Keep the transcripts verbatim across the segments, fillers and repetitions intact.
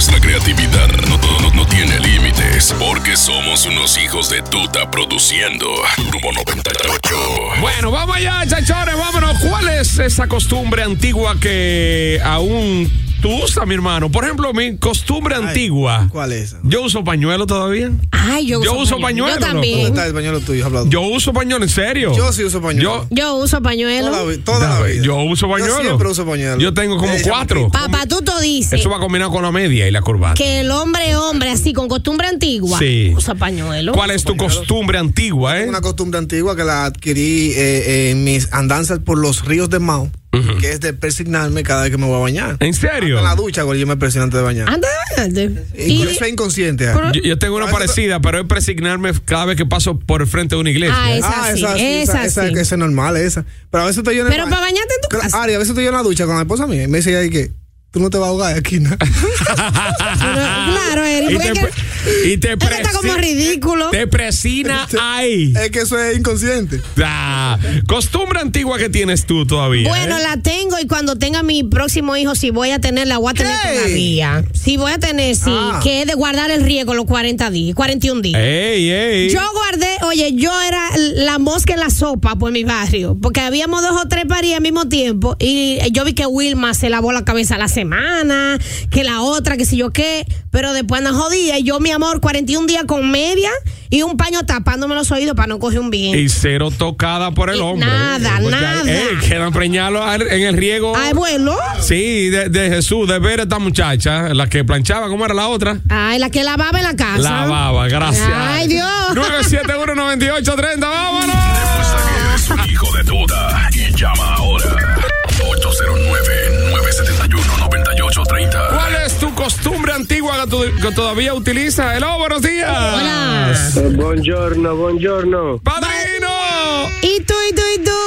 Nuestra creatividad no, no, no tiene límites, porque somos unos hijos de tuta produciendo Turbo noventa y ocho. Bueno, vamos allá, chachones, vámonos. ¿Cuál es esa costumbre antigua que aún tú usas, mi hermano? Por ejemplo, mi costumbre Ay, antigua. ¿Cuál es? Yo uso pañuelo todavía. Ay, yo uso, yo uso pañuelo. pañuelo. Yo también. ¿Dónde está el pañuelo tuyo? Hablado. Yo uso pañuelo, en serio. Yo sí uso pañuelo. Yo, yo uso pañuelo. Toda la, toda la vida. Yo uso pañuelo. Yo siempre uso pañuelo. Yo tengo como eh, cuatro. Papá, tú te dices. Eso va combinado con la media y la corbata. Que el hombre, hombre, así, con costumbre antigua. Sí. Usa pañuelo. ¿Cuál es tu pañuelo? costumbre antigua, eh? Una costumbre antigua que la adquirí eh, en mis andanzas por los ríos de Mao. Uh-huh. Que es de persignarme cada vez que me voy a bañar. ¿En serio? En la ducha, güey, yo me persigno antes de bañar. Anda, anda. Y eso es inconsciente. Yo, yo tengo una parecida, pero es persignarme cada vez que paso por el frente de una iglesia. Ah, esa ah, sí, esa, sí, esa, esa, sí. esa, esa es normal, esa. Pero a veces estoy yo en el Pero para bañarte en tu casa. Ari, a veces estoy yo en la ducha con la esposa mía y me dice ahí que tú no te vas a ahogar aquí, ¿no? Claro, Eri, y porque te, es que, y te es que está como ridículo. Te presina ahí. Es que eso es inconsciente. Ah, costumbre antigua que tienes tú todavía. Bueno, ¿eh? la tengo y cuando tenga mi próximo hijo, si voy a tener, la voy a tener ¿Qué? todavía. Si voy a tener, sí, Ah. que es de guardar el riego los cuarenta días, cuarenta y un días. Ey, ey. Yo guardé, oye, yo era la mosca en la sopa por mi barrio, porque habíamos dos o tres parías al mismo tiempo y yo vi que Wilma se lavó la cabeza la semana, que la otra, que si yo qué, pero después no jodía y yo, mi amor, cuarenta y un días con media y un paño tapándome los oídos para no coger un bien. Y cero tocada por el Y hombre. nada, Porque, nada. Ey, quedan preñados en el riego. Ay, bueno. Sí, de, de Jesús, de ver a esta muchacha, la que planchaba, ¿cómo era la otra? Ay, la que lavaba en la casa. Lavaba, gracias. Ay, Dios. nueve siete uno, nueve ocho tres cero, vámonos. Demuestra que eres un hijo de tuta y llama ahora. ocho cero nueve, nueve siete uno, nueve ocho tres cero. ¿Cuál es tu costumbre antigua que, tu, que todavía utilizas? Hello, buenos días. Hola. Eh, buongiorno, buongiorno. ¡Padrino! ¿Y tú, y tú, y tú?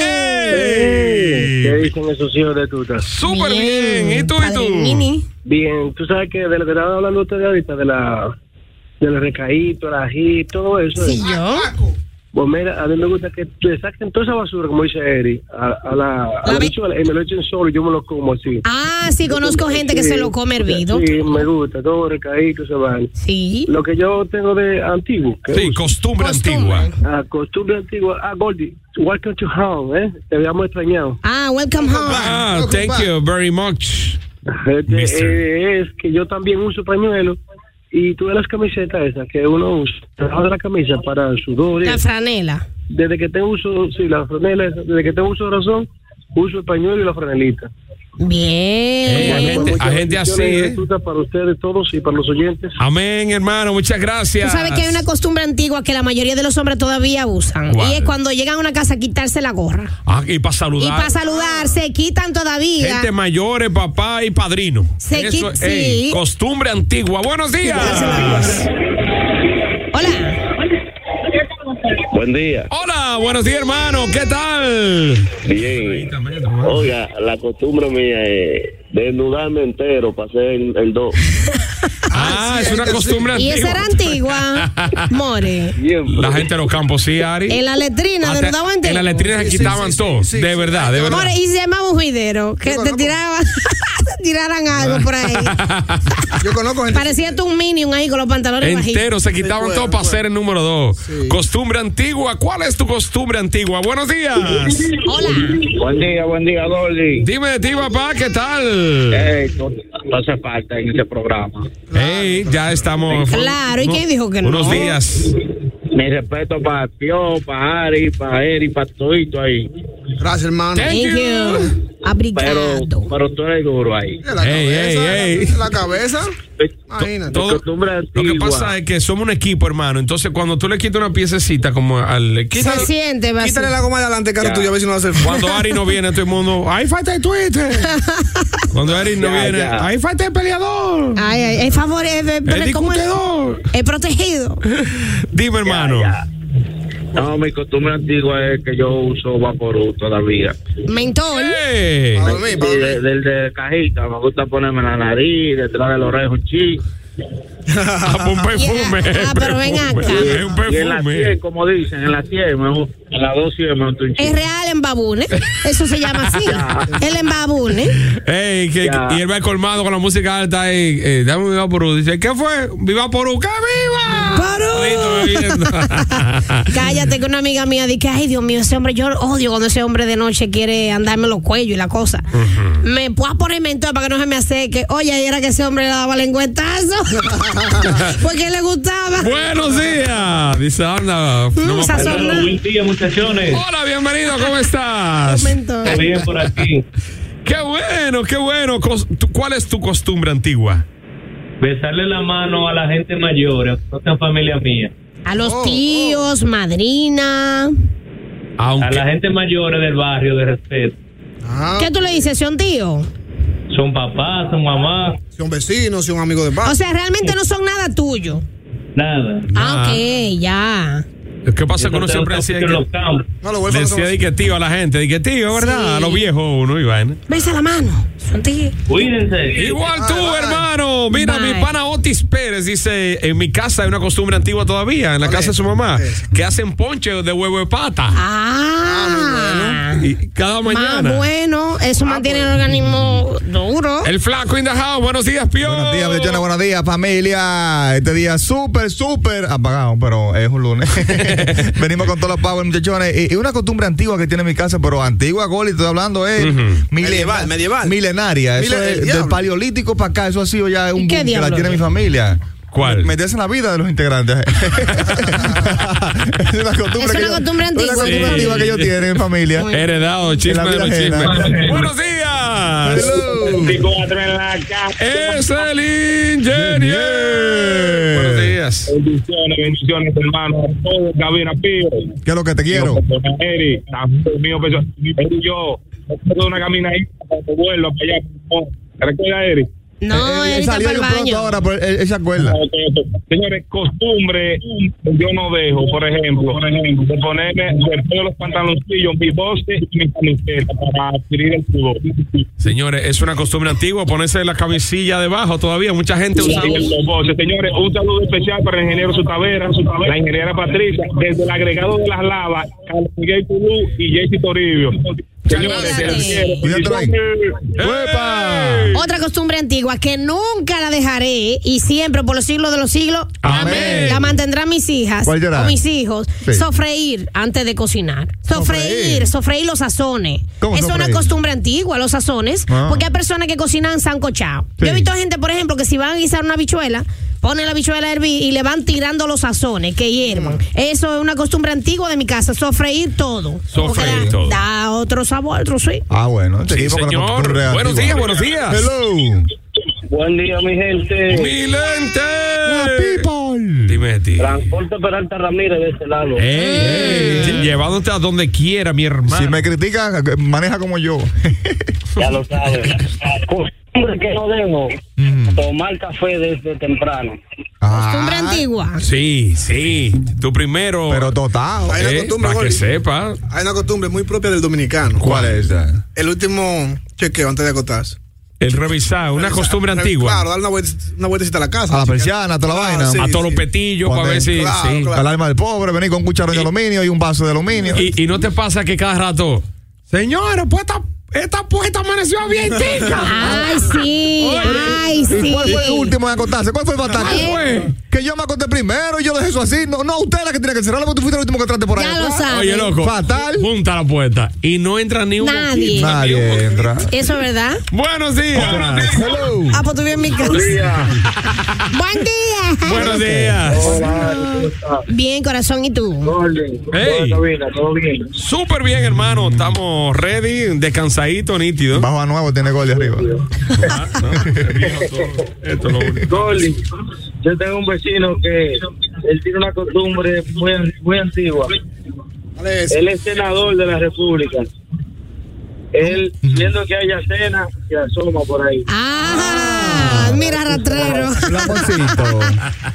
¡Ey! ¿Qué dicen esos hijos de tuta? Súper bien. ¿Y tú, y tú? Padrinini. Bien, tú sabes que de lo que estaban hablando ustedes ahorita, de la del recaíto, el ají, todo eso. Sí, yo. Pues mira, a mí me gusta que le saquen toda esa basura, como dice Eri, a, a la, a La la ve- bichuela, y me lo echen solo y yo me lo como así. Ah, sí, conozco gente que Sí, se lo come hervido. Sí, me gusta, todo recaíto, se va. Sí. Lo que yo tengo de antiguo, que Sí, uso, costumbre, Costumbre. antigua. ah, costumbre antigua, ah, Goldie, welcome to home, ¿eh? Te habíamos extrañado. Ah, welcome home. Ah, thank you very much. Este, Mister. eh, es que yo también uso pañuelo y tuve las camisetas esas que uno usa debajo de la camisa para el sudor. La franela. Desde que tengo uso, sí, la franela, esa, desde que tengo uso de razón, uso el pañuelo y la franelita. Bien. Eh, hay gente, hay gente así, ¿eh? Para ustedes todos y para los oyentes. Amén, hermano, muchas gracias. Tú sabes que hay una costumbre antigua que la mayoría de los hombres todavía usan. ¿Cuál? Y es cuando llegan a una casa a quitarse la gorra. Ah, y para Y saludar. para saludar, se quitan todavía. Gente mayores, papá y padrino. Se Eso, qui- ey, sí. costumbre antigua. Buenos días. Hola. Buen día. Hola, buenos días, hermano. ¿Qué tal? Bien. Oiga, la costumbre mía es desnudarme entero para hacer el, el dos. Ah, es una costumbre Y antigua. esa era antigua. More. Siempre. La gente de los campos, sí, Ari. En la letrina, Hasta- de los en la letrina se Sí, sí, quitaban sí, todo. sí, sí, de sí. verdad, de verdad. More, y se llamaba un juidero. Que Yo te conozco. tiraban, te tiraran algo por ahí. Yo conozco gente. Parecía tú un minion ahí con los pantalones bajitos. Entero, se quitaban Sí, todo bueno, para bueno. ser el número dos. Sí. Costumbre antigua. ¿Cuál es tu costumbre antigua? Buenos días. Hola. Buen día, buen día, Gordy. Dime de ti, papá, ¿qué tal? Ey, no, no hace falta en este programa. Hey, ya estamos. Claro, ¿y uno- quién dijo que no? Unos días. Mi respeto para Pio, para Ari, para Eri, para todito ahí. Gracias, hermano. Thank Thank you. you. Pero, Abrigado. pero tú eres duro ahí. La Ey, cabeza, ey, ey. la cabeza. Imagínate. Todo- Costumbre lo que antigua. pasa es que somos un equipo, hermano. Entonces, cuando tú le quitas una piececita, como al. Quítale, Se siente, va Quítale la goma de adelante, carro Ya. tuyo, a ver si no hace. cuando Ari no viene, todo el mundo. ¡Ahí falta el Twitter! Cuando Ari no Ya, viene, ya. ¡ahí falta el peleador! Ay, ay, es favor, es, es- ¡El ¿cómo es? discutidor! Es protegido. Dime, hermano. Ya, ya. No, mi costumbre antigua es que yo uso Vaporú todavía. Mentol. ¡Ey! Para dormir, para Y dormir. de- del de cajita, me gusta ponerme en la nariz, detrás del orejo, chi. Ah, un perfume. Yeah. Ah, pero ven acá. Es un perfume. Y en la cien, como dicen, en la cien, en la dos cien me monto un Es real embabune. Eso se llama así. El embabune. Ey, que, y él va colmado con la música alta ahí. Eh, dame un Viva Porú. Dice, ¿qué fue? ¡Viva Porú! ¡Que viva! Cállate, que una amiga mía dice que, ay, Dios mío, ese hombre, yo odio cuando ese hombre de noche quiere andarme los cuellos y la cosa. Uh-huh. Me puedo poner mentor para que no se me acerque. Oye, ahí era que ese hombre le daba lengüetazo. Porque le gustaba. Buenos días. Dice, anda. Mm, no Buen día, muchachones. Hola, bienvenido. ¿Cómo estás? Todo bien por aquí. Qué bueno, qué bueno. ¿Cuál es tu costumbre antigua? Besarle la mano a la gente mayor, no sean familia mía. A los tíos, madrina. Aunque... A la gente mayor del barrio, de respeto. Ah. ¿Qué tú le dices? ¿Son tíos? Son papás, son mamás. Son vecinos, son amigos de paz. O sea, realmente no son nada tuyo. Nada. Ah, ok, ya. ¿Qué pasa con uno siempre decía que, no, lo decía de que tío a la gente, de que tío, ¿verdad? Sí. A los viejos uno y vaina. Besa la mano, son tíos. Cuídense. Igual tú, bye, bye. hermano. Mira, Bye. mi pana Otis Pérez dice, en mi casa hay una costumbre antigua todavía, en la casa de su mamá, que hacen ponche de huevo de pata. Ah, bueno. Y cada mañana. Más bueno, eso ah, mantiene pues. El organismo duro. El flaco in the house, buenos días, Pío. Buenos días, muchachones, buenos días, familia. Este día súper, súper apagado, pero es un lunes. Venimos con todos los pagos, muchachones. Y, y una costumbre antigua que tiene mi casa, pero antigua, Goli, estoy hablando, es uh-huh. medieval, medieval. Milenaria. Eso Mile- es del paleolítico para acá, eso ha sido ya un boom que la tiene mi familia. ¿Cuál? Meterse en la vida de los integrantes. Es una costumbre, es una que costumbre yo, antigua. Una costumbre Sí. antigua que ellos tienen en familia. Heredado, chisme de los chismes. Buenos días. veinticuatro en la casa. Es el ingeniero. Buenos días. Bendiciones, bendiciones, hermano. Todo cabina, Pío. ¿Qué es lo que te quiero? Eri, mío, Eri y yo. Toda una caminadita cuando vuelo para allá. ¿Recuerda, Eri? No, él, él él está salió para el pronto baño. ahora, pero él, él se acuerda. Señores, costumbre, yo no dejo, por ejemplo, por ejemplo, de ponerme después de los pantaloncillos, mi bote y mi camiseta para adquirir el sudor. Señores, es una costumbre antigua ponerse la camisilla debajo todavía. Mucha gente usa. Sí, los botes. Señores, un saludo especial para el ingeniero Sutavera, la ingeniera Patricia, desde el agregado de las lavas, Carlos Miguel Tulú y Jessy Toribio. Señores, otra costumbre antigua que nunca la dejaré y siempre por los siglos de los siglos amén, la mantendrán mis hijas o mis hijos, sí. Sofreír antes de cocinar. Sofreír, sofreír los sazones. Es una costumbre antigua, los sazones, ah. porque hay personas que cocinan sancochado. Sí. Yo he visto gente, por ejemplo, que si van a guisar una habichuela, ponen la habichuela a hervir y le van tirando los sazones que hiervan. Mm. Eso es una costumbre antigua de mi casa, sofreír todo. Sofreír da, todo. Da otro sabor, otro sí. Ah, bueno. Sí, señor. Buenos días, buenos días. Hello. Buen día, mi gente. ¡Mi lente! People. Dime, tío. Transporte Peralta Ramírez de este lado. ¡Ey! Hey. Llevándote a donde quiera, mi hermano. Si me critican, maneja como yo. Ya lo sabes. Costumbre que no debo. Mm. Tomar café desde temprano. Costumbre ah, antigua. Sí, sí. Tú primero. Pero total. Hay una eh, costumbre, para que sepa. Hay una costumbre muy propia del dominicano. ¿Cuál es esa? El último chequeo antes de acotarse. El revisar, una revisar, costumbre revisar, antigua. Claro, dar una, vuelta, una vueltecita a la casa. A la persiana, a toda la vaina. Sí, a todos sí. los petillos, para ver si. Claro, sí. claro. Al alma del pobre, venir con un cucharón de aluminio y un vaso de aluminio. Y, y no te pasa que cada rato, señores, pues esta, esta puesta amaneció bien tica. Ay, sí. Ay, sí. ¿Cuál fue el último en acostarse? ¿Cuál fue el fatal? ¿Cuál fue? Que yo me acosté primero y yo dejé eso así. No, no, usted es la que tiene que cerrarlo porque tú fuiste el último que trate por ahí. Ya lo sabes. Oye, loco. Fatal. Junta la puerta. Y no entra ni un Nadie. Nadie entra. Eso es verdad. Buenos días. Hello. Ah, pues tú vienes en mi casa. Buen día. Buenos días. Hola, bien, corazón, ¿y tú? Hey. Todo bien, todo bien. Súper bien, hermano. Estamos ready, descansadito, nítido. Bajo a nuevo tiene gol de arriba. Ah, no, esto es lo único. Goli, yo tengo un vecino que él tiene una costumbre muy, muy antigua. Él es senador de la República. Él, viendo que haya cena, se asoma por ahí. Ah, mira, rastrero. Lamoncito. Ay,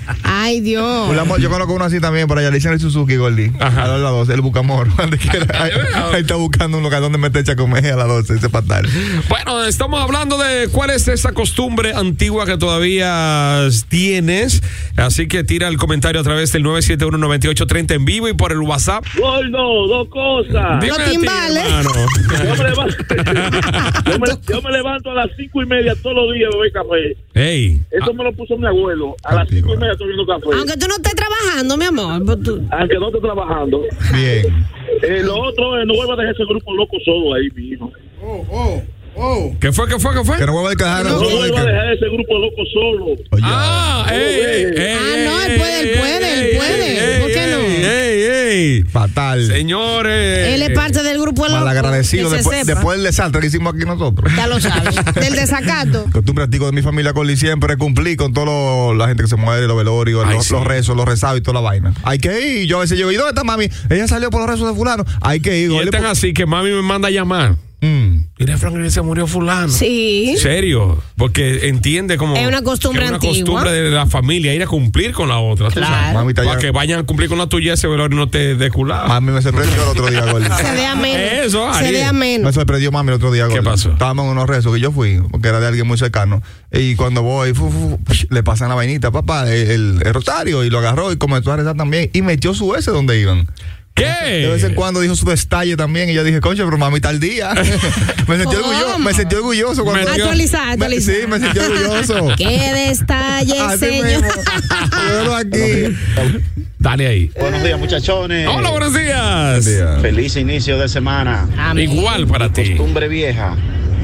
Ay, Dios. Yo conozco uno así también, por allá le dicen el Suzuki, Gordy. Ajá. A las doce, el Bucamor. ahí, ahí está buscando un lugar donde meterse a comer a las doce, ese fatal. Bueno, estamos hablando de cuál es esa costumbre antigua que todavía tienes. Así que tira el comentario a través del nueve siete uno, nueve ocho tres cero en vivo y por el WhatsApp. Gordo, dos cosas. Dime No a ti, timbales. hermano. Yo me, levanto, yo, me, yo me levanto a las cinco y media todos los días a beber café. Ey. Eso me lo puso mi abuelo. A las cinco y media estoy bebiendo café. Aunque tú no estés trabajando, mi amor. pues tú- Aunque no esté trabajando. Bien. Eh, lo otro es no vuelva a dejar ese grupo loco solo ahí, mi hijo. Oh, oh, oh. ¿Qué fue, qué fue, qué fue? Que no vuelva a dejar. No, No, vuelva a dejar ese grupo loco solo. Oye, Ah, ey, ey, ey, Ah, no, él ey, puede, él ey, puede, él ey, puede. ey, ¿Por qué no? Ey, ey. fatal. Señores. Él es parte del grupo loco. Malagradecido que se después, sepa. después del desastre que hicimos aquí nosotros. Ya lo sabes. Del desacato. Costumbre antigua de mi familia, Corley, siempre cumplir con toda la gente que se muere, los velorios, Ay, los, sí. los rezos, los rezados y toda la vaina. Hay que ir. Yo a veces llego, ¿y dónde está mami? Ella salió por los rezos de fulano. Hay que ir. Y Gorley, es tan por- así que mami me manda a llamar. Mm. Mira, Franklin, se murió fulano. Sí. Serio, porque entiende como Es una costumbre que es una antigua. costumbre de la familia ir a cumplir con la otra. tú Claro. sabes. Mami está Para ya- que vayan a cumplir con la tuya ese velorio y no te dé culado. Mami me sorprendió el otro día, Gorley. Se vea menos. Eso, Se Ariel. vea Me menos. sorprendió mami el otro día. ¿Qué Gordy. pasó? Estábamos en unos rezos que yo fui, porque era de alguien muy cercano. Y cuando voy, fu, fu, fu, le pasan la vainita, papá, el, el- el rosario, y lo agarró y comenzó a rezar también. Y metió su S donde iban. ¿Qué? De vez en cuando dijo su destalle también. Y yo dije, concha, pero mami, tal día. me sentí ¿Cómo? orgulloso. Me sentí orgulloso cuando. Metió- Actualizar, Me- actualizar. sí, me sentí orgulloso. Qué detalle, Así señor. mismo. Velo aquí. Dale ahí. Buenos días, muchachones. Hola, buenos días. Feliz inicio de semana. Amén. Igual para ti. Costumbre vieja.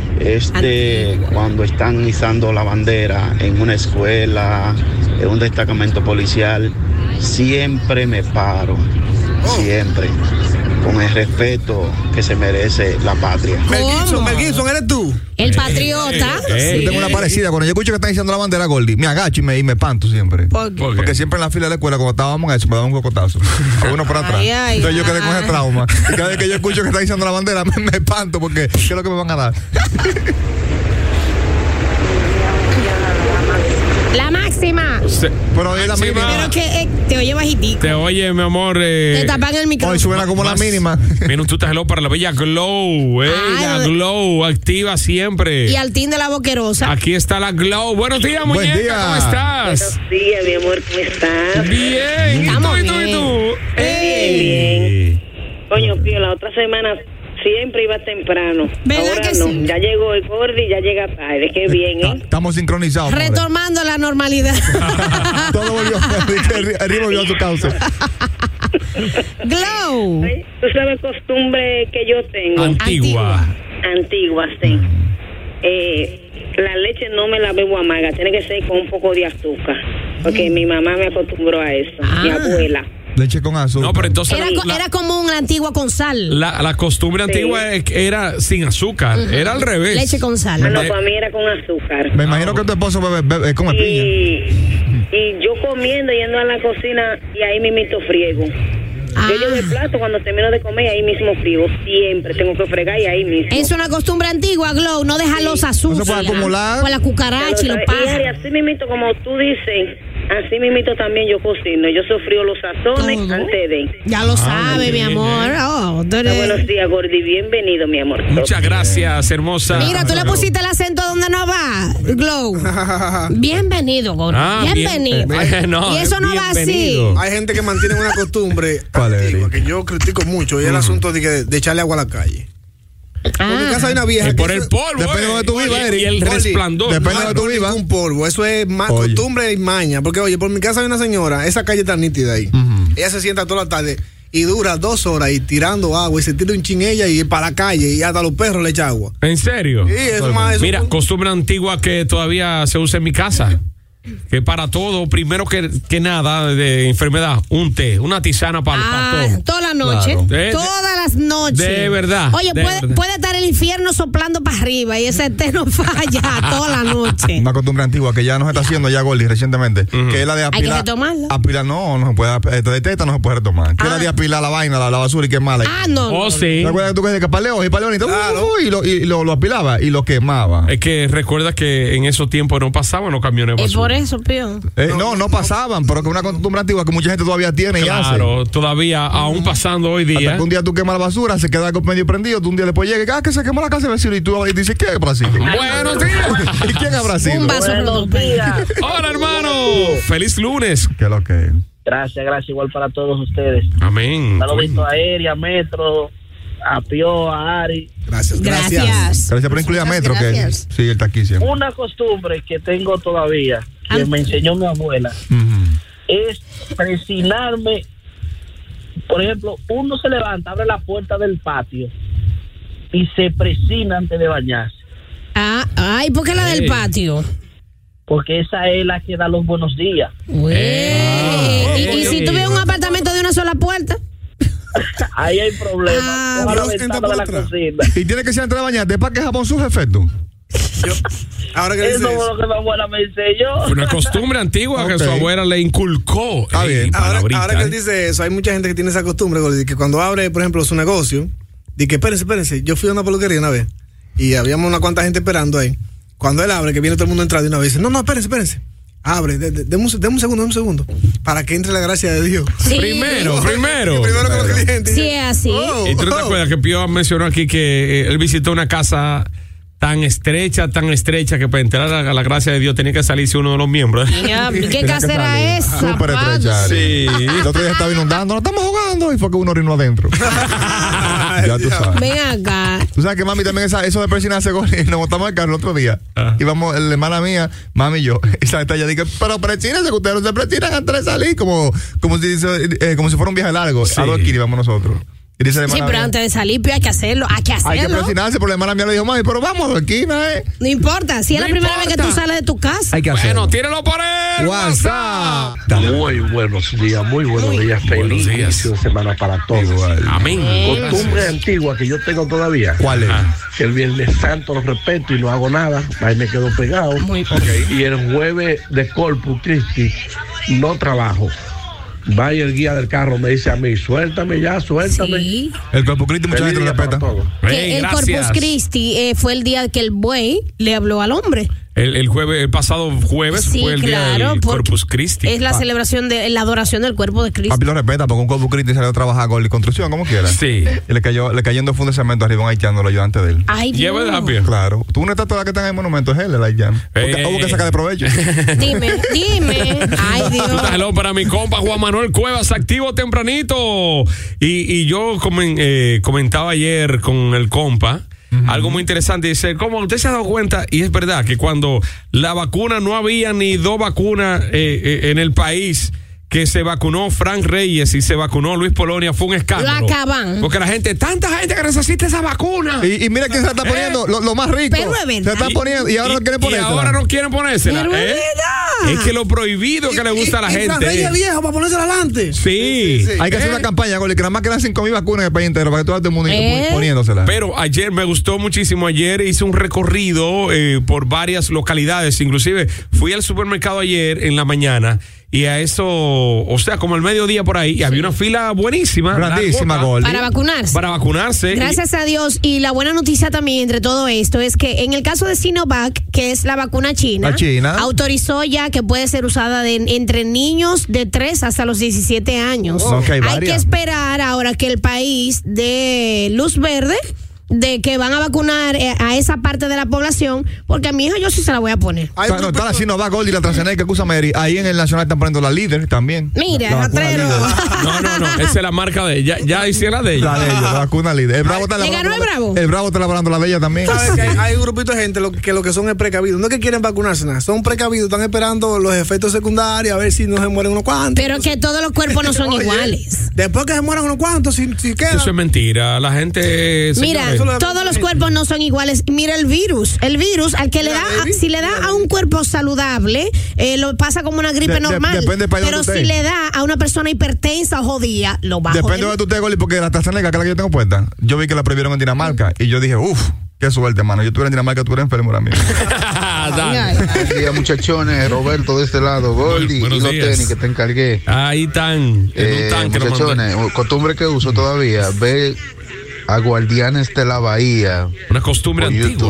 Este, cuando están izando la bandera en una escuela, en un destacamento policial, siempre me paro. Siempre. Con el respeto que se merece la patria. Mel Gibson, ¿Cómo? Mel Gibson, ¿eres tú? El patriota. Ey, ey, Yo tengo una ey. parecida. Cuando yo escucho que están diciendo la bandera, Gordy, me agacho y me, y me espanto siempre. ¿Por qué? ¿Por qué? Porque siempre en la fila de la escuela, cuando estábamos en eso, me daban un cocotazo. A uno por atrás. Ay, ay, Entonces yo quedé con ay. ese trauma. Y cada vez que yo escucho que están diciendo la bandera, me, me espanto porque ¿qué es lo que me van a dar? La máxima. Se- Pero es la Máxima. mínima. Pero que eh, te oye bajitico. Te oye, mi amor. Eh, Te tapan el micrófono. Hoy suena como la más- mínima. Minutos hello para la bella Glow. Ey, Ay, la lo de- Glow, activa siempre. Y al tin de la boquerosa. Aquí está la Glow. Buenos días, Buen muñeca. día. ¿Cómo estás? Buenos días, mi amor, ¿cómo estás? Bien. ¿Y tú, Estamos y tú, y bien. tú? Ey. Coño, Pío, la otra semana siempre iba temprano. ¿Verdad Ahora que no. sí? Ya llegó el Gordy, ya llega tarde. Qué bien, ¿eh? Estamos sincronizados. amores. Retomando la normalidad. Todo volvió. Arriba volvió a su causa. Glow. Ay, Tú sabes costumbre que yo tengo. Antigua. Antigua, sí. Eh, la leche no me la bebo amarga, tiene que ser con un poco de azúcar. Porque mi mamá me acostumbró a eso, Ah. mi abuela. Leche con azúcar. No, pero entonces Era, co- la, era como una antigua con sal. la, la costumbre Sí. antigua es que era sin azúcar. Era al revés. Leche con sal. Ah, no, Eh, para mí era con azúcar. Me imagino que tu esposo bebe, bebe, come piña. Y, y yo comiendo, yendo a la cocina y ahí mismito friego. Ah. Yo llevo el plato cuando termino de comer, ahí mismo friego. Siempre tengo que fregar y ahí mismo. Es una costumbre antigua, Glow. No deja los No azúcares. se puede acumular. Con la cucaracha y los Y pájaros. así mismito, como tú dices, así mismito también yo cocino. Yo sofrío los sazones Todo. antes de. Ya lo Ah, sabe, qué mi bien, amor. eh. Oh, tú Ah, eres- buenos días, Gordy. Bienvenido, mi amor. Muchas gracias, hermosa. Mira, tú le pusiste el acento donde no va, Glow. Bienvenido, Gordo. Ah, bien- Bienvenido. eh, no, y eso no va así. bienvenido. Hay gente que mantiene una costumbre ¿Cuál es, antigua, Eric? que yo critico mucho, y es el asunto de, que- de echarle agua a la calle. Por mi Ah. casa hay una vieja Y que por eso- el polvo. Depende de eh. donde tú vivas, Oye, Eric. Y el Oli, resplandor. depende no de hay donde tú vivas. ningún polvo, eso es más Oye. costumbre y maña. Porque, oye, por mi casa hay una señora, esa calle está nítida ahí. Ella se sienta toda la tarde y dura dos horas y tirando agua y se tira un chin ella y para la calle y hasta los perros le echa agua. ¿En serio? Sí, eso más eso- Mira, costumbre antigua que todavía se usa en mi casa. Que para todo, primero que, que nada de enfermedad, un té, una tisana para, Ah, para todo. toda la noche. Claro. De- Todas las noches. de verdad, Oye, de puede, verdad. puede estar el infierno soplando para arriba y ese té no falla toda la noche. Una costumbre antigua que ya no se está haciendo ya, Gordy, recientemente. Que es la de que apilar. retomarla. Apilar, no, no se puede. Esta de teta no se puede retomar. Que es la Ah. de apilar la vaina, la, la basura y quemarla. Ah, no. Oh, no. sí. ¿Te acuerdas que tú que paleo y paleo y, Claro. y, lo, y lo, lo apilaba y lo quemaba? Es que recuerda que en esos tiempos no pasaban los camiones de Es basura. por eso, Pío. Eh, no, no, no pasaban, pero que una costumbre antigua que mucha gente todavía tiene claro, y hace. Claro, todavía, aún pasando hoy día. Hasta que un día tú quemas la basura, se queda medio prendido, tú un día después llegas, ah, que se quemó la casa de vecino y tú y dices, ¿qué habrá sido? Buenos días. ¿Y quién habrá sido? Un vaso. Buenos días. Hola, hermano. Feliz lunes. ¿Qué es lo que? Gracias, gracias, igual para todos ustedes. Amén. Saludito a Aérea, Metro, a Pío, a Ari. Gracias, gracias. Gracias. Gracias por incluir a Metro, gracias. que sí, él está aquí siempre. Una costumbre que tengo todavía, que Am- me enseñó mi abuela, Uh-huh. es presinarme. Por ejemplo, uno se levanta, abre la puerta del patio y se presina antes de bañarse. Ah, ay, ¿por qué la del Ey. patio? Porque esa es la que da los buenos días. Güey. Ah, ¿Y, y si tuviera un apartamento de una sola puerta? Ahí hay problemas. Ah, Coja la Dios, ventana entra por de la atrás. cocina. Y tiene que ser antes de bañarte, ¿para qué Japón sus efectos? Yo, ahora que dices Eso fue eso, lo que mi abuela me enseñó. Una costumbre antigua que Ok. su abuela le inculcó. Está Ey, bien. ahora, palabrita, ahora que él ¿eh? dice eso, hay mucha gente que tiene esa costumbre, Gordy, que cuando abre, por ejemplo, su negocio, dice que espérense, espérense, yo fui a una peluquería una vez y habíamos una cuanta gente esperando ahí. Cuando él abre, que viene todo el mundo entrando y una vez dice, no, no, espérense, espérense. Abre, de, de, deme un, deme un segundo, deme un segundo, para que entre la gracia de Dios. Sí. Primero, primero. Y primero con los clientes. Sí, es así. Oh, ¿Y tú no te oh. acuerdas que Pío mencionó aquí que eh, él visitó una casa tan estrecha, tan estrecha, que para entrar a la, a la gracia de Dios tenía que salirse uno de los miembros? Ya, ¿qué Tenía que casera salir. es esa? Súper pana? estrecha. Sí. El otro día estaba inundando, no estamos jugando, y fue que uno orinó adentro. Ya tú sabes. Ven acá. Tú sabes que mami también esa, eso de presionarse gol y nos montamos el carro el otro día. Ajá. Íbamos, la hermana mía, mami y yo. Y esa ella dice, pero presínense, que ustedes no se presinan antes de salir, como, como, si, eh, como si fuera un viaje largo. Sí. A dos kilos íbamos nosotros. Y dice la Sí, hermana pero mía, antes de salir, Pío, hay que hacerlo. Hay que hay que hacerlo. presionarse, pero la hermana mía le dijo, mami, pero vamos a dos esquinas, ¿eh? No importa. Si es No la primera vez que tú importa. sales de tu casa. Hay que Bueno, hacerlo. tíralo por él. WhatsApp. Muy buenos días, muy buenos días. buenos Feliz días. inicio de semana para todos. Igual. Amén. Costumbre antigua que yo tengo todavía. ¿Cuál es? Ajá. Que el Viernes Santo lo respeto y no hago nada. Ahí me quedo pegado. Muy Y el jueves de Corpus Christi no trabajo. Va y el guía del carro me dice a mí, suéltame ya, suéltame. Sí. El Corpus Christi mucha Feliz gente lo día para respeta. todos. Que Ey, el gracias. Corpus Christi eh, fue el día que el buey le habló al hombre. El, el jueves, el pasado jueves Sí, fue el día claro, del porque Corpus Christi. Es la celebración de la adoración del cuerpo de Cristo. Papi lo respeta porque un Corpus Christi salió a trabajar con la construcción, como quiera. Sí. Y le cayó, le cayó en dos fundos de cemento arriba a un haitiano, lo ayudante de él. Ay, ¿Y es Dios. verdad, Pío? Claro. Tú una estatua que está en el monumento es él, el haitiano. Porque Ey, hubo ey, que sacar de provecho. Dime, dime. Ay, Tú Dios. estás hello para mi compa Juan Manuel Cuevas, activo tempranito. Y, y yo comen- eh, comentaba ayer con el compa. Algo muy interesante, dice, como usted se ha dado cuenta, y es verdad que cuando la vacuna no había ni dos vacunas eh, eh, en el país, que se vacunó Frank Reyes y se vacunó Luis Polonia, fue un escándalo. Lo acaban. Porque la gente, tanta gente que necesita esa vacuna. Y, y mira quién se la está poniendo, lo, lo más rico. Pero es verdad. Se la están poniendo y ahora no quieren Y ponérsela. ahora no quieren ponérsela. Pero es ¿eh? verdad. Es que lo prohibido que le gusta a la Y- y gente. Fran Reyes viejo para ponerse adelante. Sí. Sí, sí. Hay que hacer ¿Eh? una campaña, Goli, que nada más quedan cinco mil vacunas en el país entero para que todo el mundo ¿Eh? poniéndosela. Pero ayer me gustó muchísimo. Ayer hice un recorrido eh, por varias localidades. Inclusive fui al supermercado ayer en la mañana y a eso, o sea, como al mediodía por ahí, y había una fila buenísima. Grandísima, largota, Goli. Para vacunarse. Para vacunarse. Gracias a Dios. Y la buena noticia también entre todo esto es que en el caso de Sinovac, que es la vacuna china, La china. autorizó ya que puede ser usada de- entre niños de tres hasta los diecisiete años. No, que hay hay que varias. esperar ahora que el país dé luz verde de que van a vacunar eh, a esa parte de la población, porque a mi hija yo sí se la voy a poner. O sea, no, está la Sinovac, Goli, la AstraZeneca, que usa Mary. Ahí en el Nacional están poniendo la líder también. Mira, La vacuna ratrero. líder. No, no, no. Esa es la marca de ella. Ya hicieron la de ella. La de ella, la vacuna líder. El Bravo está ¿Le ganó elaborando el Bravo? la- El Bravo está elaborando la de ella también. ¿Sabes que hay, hay un grupito de gente lo, que lo que son es precavidos? No es que quieren vacunarse nada, son precavidos, están esperando los efectos secundarios a ver si no se mueren unos cuantos. Pero que todos los cuerpos no son Oye, iguales. Después que se mueran unos cuantos, si, si quedan. Eso es mentira. La gente. Mira, señores, eso lo- todos los cuerpos no son iguales. Mira el virus. El virus, al que le da, Mira, baby. si le da a un cuerpo saludable, eh, lo pasa como una gripe De- de- normal. depende del país Pero donde si usted. le da a una persona hipertensa o jodida, lo va a Depende de joder. donde tú estés, Goli, porque la AstraZeneca, que es la que yo tengo puesta, yo vi que la prohibieron en Dinamarca. Y yo dije, uff, qué suerte, mano. Yo estuviera en Dinamarca, tú eres enfermo ahora mismo. Dale. Buen día, muchachones. Roberto de este lado. Goldie y Buenos los días. tenis que te encargué. Ahí están. En Eh, un tanque lo mandé. muchachones, costumbre que uso todavía. Ve a Guardianes de la Bahía. Una costumbre por antigua. YouTube.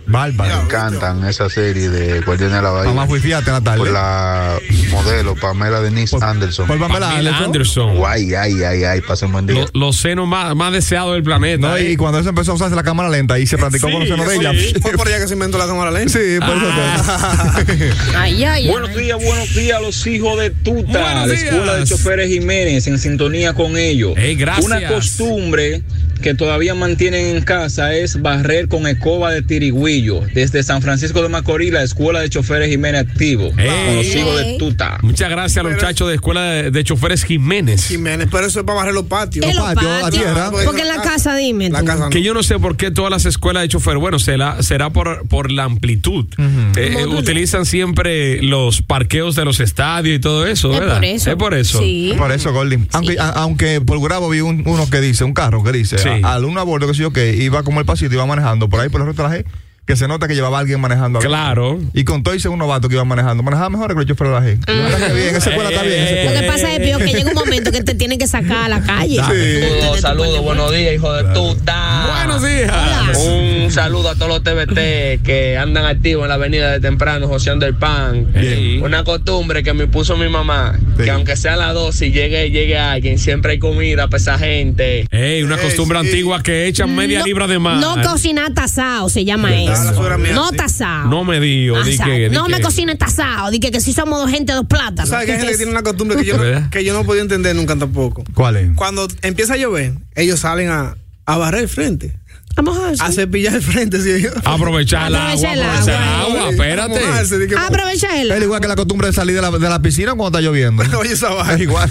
Bárbaro. Me encantan esa serie de Guardianes de la Bahía. Mamá fui fíjate en la tarde. Por la modelo Pamela Denise por, Anderson. Por Pamela, Pamela Anderson. Guay, ay, ay, ay, pasen buen día. Los, los senos más, más deseados del planeta. No, ¿eh? Y cuando eso empezó a usarse la cámara lenta y se practicó Sí, con los senos de sí. ella. Fue por allá que se inventó la cámara lenta. Sí, por Ah. eso. Ay, ay, Buenos días, buenos días, los hijos de Tuta, Buenos la días. Escuela de Choferes Jiménez, en sintonía con ellos. Ey, gracias. Una costumbre que todavía mantienen en casa es barrer con escoba de tirigüillo. Desde San Francisco de Macorís, la Escuela de Choferes Jiménez activo, Ey. con los hijos de Tuta. Muchas gracias a los muchachos de Escuela de, de Choferes Jiménez. Jiménez, pero eso es para barrer los patios. En los patio, la patios. tierra. Porque en la casa, dime. La tú. casa no. Que yo no sé por qué todas las escuelas de chofer, bueno, será, será por, por la amplitud. Eh, eh, utilizan siempre los parqueos de los estadios y todo eso, Es ¿verdad? por eso. Es por eso. Sí. Por eso, Goldie. Aunque, Sí. a- aunque por Gurabo vi un, uno que dice, un carro que dice, Sí. a- al uno a bordo que sé yo que iba como el pasito, iba manejando por ahí por el retraje, que se nota que llevaba a alguien manejando. Claro. Y con todo ese un novato que iba manejando. Manejaba mejor que el chofer de la G. La verdad que bien, esa escuela está bien. Esa Lo escuela. que pasa es, Pío, que llega un momento que te tienen que sacar a la calle. Saludos, saludos, buenos días, hijo de Tuta. Buenos días. Un saludo a todos los T V T que andan activos en la avenida de temprano, joseando el pan. Bien. Una costumbre que me puso mi mamá, Sí. que aunque sea a las dos, si llegue, llegue alguien, siempre hay comida para esa gente. Ey, una Ey, costumbre sí. antigua que echan media No- libra de más. No cocinar tasado, se llama Ah, la eso. suegra mía, No sí. tasado. No me dio. Di Ajá. que, di no que- me cocines tasado. Di que, que si somos dos gente, dos plátanos. ¿Sabes que hay gente que Entonces, tiene una costumbre que yo, ¿Verdad? no, que yo no podía entender nunca tampoco? ¿Cuál es? Cuando empieza a llover, ellos salen a, a barrer el frente, Vamos a ver. a cepillar el frente. ¿Sí? Aprovechar el agua, Aprovecha el aprovechar el agua. agua, A espérate. mojarse, de que- Aprovecha él. Es igual que la costumbre de salir de la, de la piscina cuando está lloviendo. Oye, esa vaina. Es igual.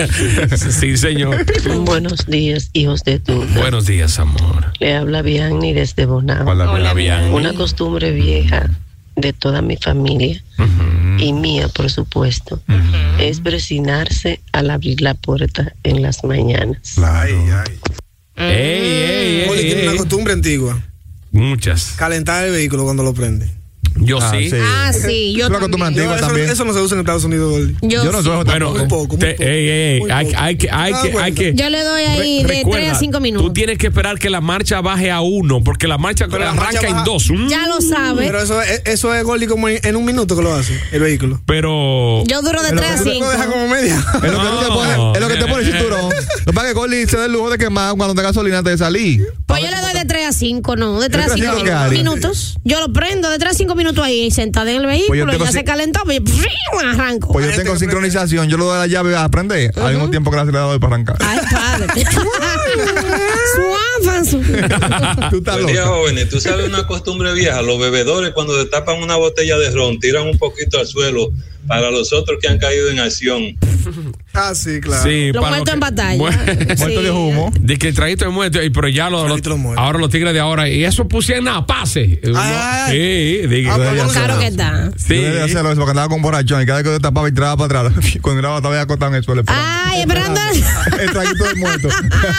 Sí, señor. Buenos días, hijos de tu. Buenos días, amor. Le habla Bianni desde Bonao. Hola, Hola, bien. Una costumbre vieja de toda mi familia y mía, por supuesto, es presinarse al abrir la puerta en las mañanas. Ay, ay. Ey, ey, Oli ey, tiene ey. una costumbre antigua: Muchas. calentar el vehículo cuando lo prende. Yo Ah, sí. sí. Ah, sí, yo Es una costumbre también. antigua No, eso, también. eso no se usa en Estados Unidos, Oli. Yo, Yo no sí. soy Bueno, Muy poco, muy te- poco. ey, ey, Muy hay, poco. hay que, hay ¿Te que, das hay que. cuenta? Yo le doy ahí Re- de recuerda, tres a cinco minutos. Tú tienes que esperar que la marcha baje a uno, porque la marcha Pero la arranca marcha en baja- dos. Mm. Ya lo sabe. Pero eso es, eso es Gordy como en, en un minuto que lo hace, el vehículo. Pero. Yo duro de En lo tres a que tú Lo cinco. deja como media. Es lo que tú te pones, es lo que te pone el cinturón. Lo que pasa es que Gordy se da el lujo de quemar cuando tenga gasolina antes de salir. Pues yo le doy de tres a cinco, no, de tres a tres a cinco cinco, ¿qué haría? minutos. Yo lo prendo de tres a cinco minutos ahí, sentada en el Pues yo vehículo, tengo ya ci- se calentó, pues yo arranco. Pues yo Hay tengo gente que sincronización, yo le doy la llave a aprender al mismo tiempo que la acelerador para arrancar. Ay, padre. Suafa, su- Tú estás Buen día, loca. jóvenes. Tú sabes una costumbre vieja. Los bebedores, cuando destapan una botella de ron, tiran un poquito al suelo para los otros que han caído en acción. Ah, sí, claro. Sí, Lo para muerto que- en batalla. Mu- Muerto de humo. De que el traguito de muerto, y- pero ya lo, lo- Traguito de muerto. ahora los tigres de ahora, y eso pusieron nada, pase. Uno- ay. Sí, diga- Ah, pero Debería no ser. Claro que está. sí. Yo debía hacerlo eso porque andaba con borrachón y cada vez que yo tapaba y tiraba para atrás. Cuando miraba estaba ya acostado en el suelo. esperando. Ay, esperando. El traguito del muerto.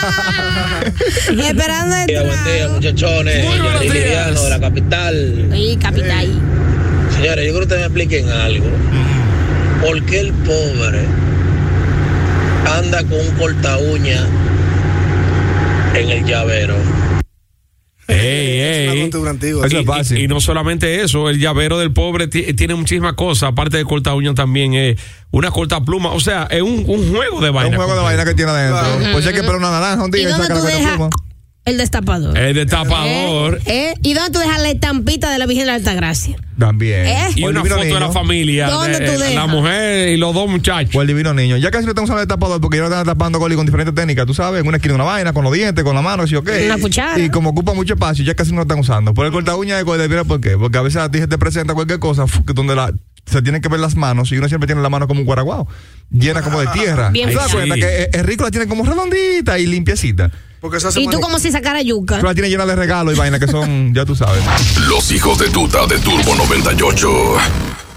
Esperando el Buen día, muchachones. Muy buenos Yari días. Liriano de la capital. Ay, capitán. Señores, yo creo que ustedes me expliquen algo. ¿Por qué el pobre anda con un corta uña en el llavero? Ey, Es una ey. costumbre antigua. Eso Y, es fácil. y- y no solamente eso, el llavero del pobre ti- tiene muchísimas cosas, aparte de corta uña también es una corta pluma, o sea, es un, un juego de Es vaina. un juego de vaina que tiene adentro. Claro. Pues hay que esperar una naranja un ¿Y día y dónde saca tú la dejas pluma. el destapador? El destapador. ¿Eh? ¿Eh? ¿Y dónde tú dejas la estampita de la Virgen de la Altagracia? También. ¿Eh? Y O el una divino foto de la niño. familia. ¿Dónde de- tú La dejas? mujer y los dos muchachos. O el divino niño. Ya casi no estamos usando el tapador porque ya lo están tapando Goli con diferentes técnicas. Tú sabes, en una esquina una vaina, con los dientes, con la mano, ¿sí o qué? Una cuchara. Y como ocupa mucho espacio, ya casi no lo están usando. Por el corta uña de Goli, mira por qué. Porque a veces a ti se te presenta cualquier cosa fu- que donde la, se tienen que ver las manos y uno siempre tiene la mano como un guaraguao, llena como de tierra. Bien ¿Te das fea. cuenta Sí. que el rico la tiene como redondita y limpiecita? Porque eso hace Y tú mano- como si sacara yuca. Tú la tienes llena de regalos y vainas que son, ya tú sabes. Los hijos de tuta de Turbo noventa y ocho.